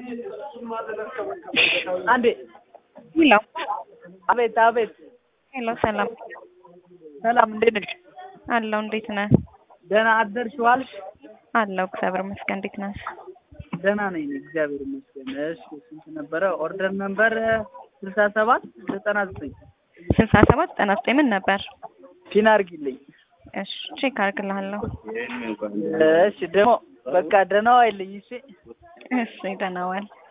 አንዴ ሄሎ አቤት አቤት። ሄሎ ሰላም ሰላም እንዴት ነሽ? አለሁ። እንዴት ነህ? ደህና አደርሽ ዋልሽ? አለሁ እግዚአብሔር ይመስገን። እንዴት ነህ? ደህና ነኝ እግዚአብሔር ይመስገን። እሺ ስንት ነበረ? ኦርደር ነምበር 6799 6799 ምን ነበር? ፒን አድርጊልኝ። እሺ ቼክ አድርግልሃለሁ። እሺ ደግሞ በቃ ደህና ዋይልኝ። እሺ እሺ ደህና ዋል።